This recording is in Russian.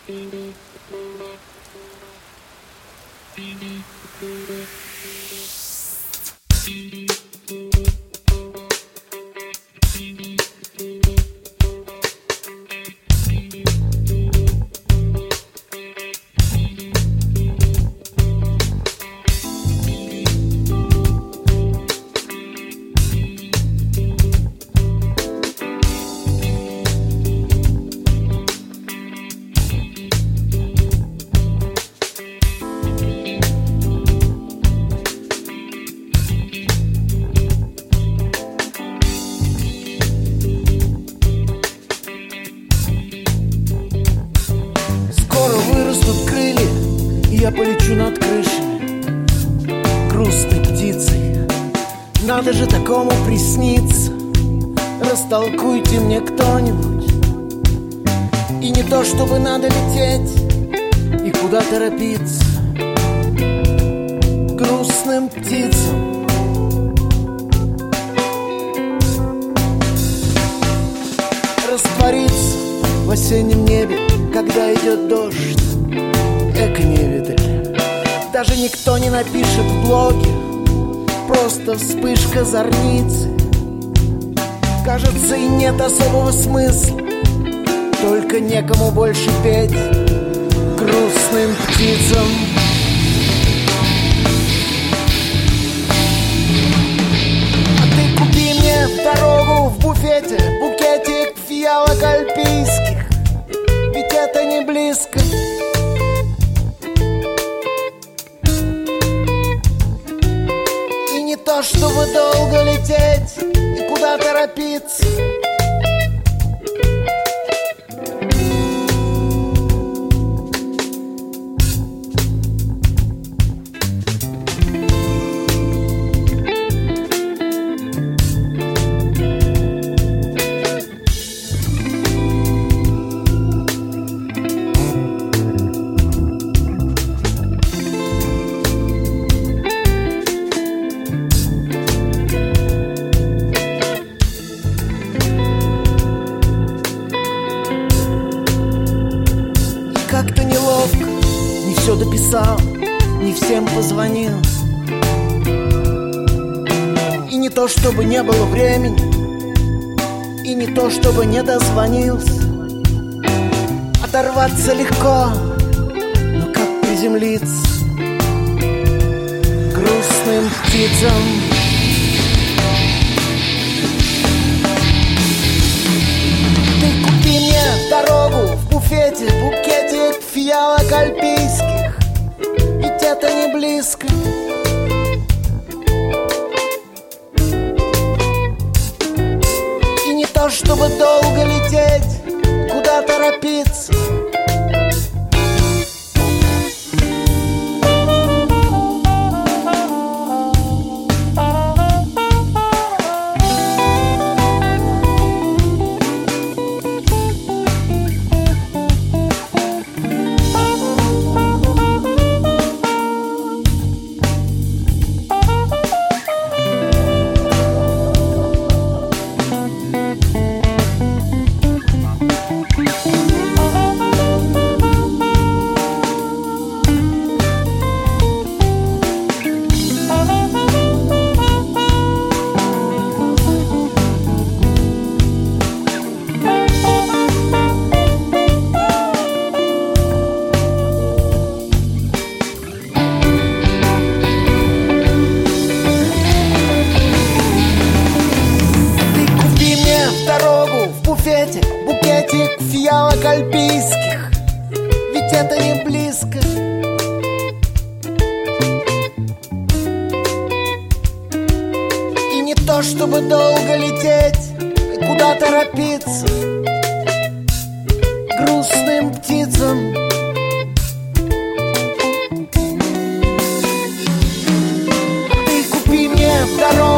Я полечу над крышами грустной птицей. Надо же такому присниться. Растолкуйте мне кто-нибудь. И не то, чтобы надо лететь и куда торопиться. Грустным птицам раствориться в осеннем небе, когда идет дождь. Эко-невидаль. Даже никто не напишет в блоге, просто вспышка зорницы. Кажется, и нет особого смысла, только некому больше петь грустным птицам. А ты купи мне в дорогу в буфете букетик фиалок альпийских, ведь это не близко. То, чтобы долго лететь и куда торопиться. Как-то неловко, не все дописал, не всем позвонил. И не то, чтобы не было времени, и не то, чтобы не дозвонился. Оторваться легко, но как приземлиться грустным птицам. Ты купи мне дорогу в буфете букетик фиалок альпийских, ведь это не близко. И не то, чтобы долго лететь, куда торопиться. Букетик фиалок альпийских, ведь это не близко. И не то, чтобы долго лететь и куда торопиться грустным птицам. Ты купи мне дорогу